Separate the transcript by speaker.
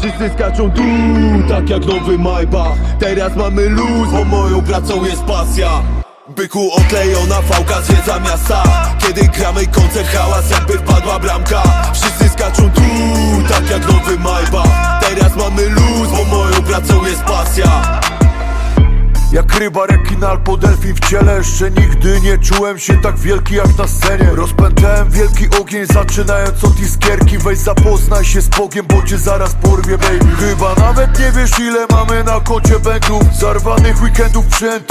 Speaker 1: Wszyscy skaczą tu, tak jak nowy Maybach. Teraz mamy luz, bo moją pracą jest pasja. Byku oklejona fałka zwiedza miasta. Kiedy gramy koncert, hałas jakby wpadła bramka. Wszyscy skaczą tu, tak jak nowy Maybach. Teraz mamy luz, bo moją pracą jest pasja.
Speaker 2: Jak ryba, rekin albo delfin w ciele. Jeszcze nigdy nie czułem się tak wielki jak na scenie. Rozpętałem wielki ogień, zaczynając od iskierki. Weź zapoznaj się z Bogiem, bo cię zaraz porwie, baby. Chyba nawet nie wiesz, ile mamy na koncie bęków. Zarwanych weekendów, przętych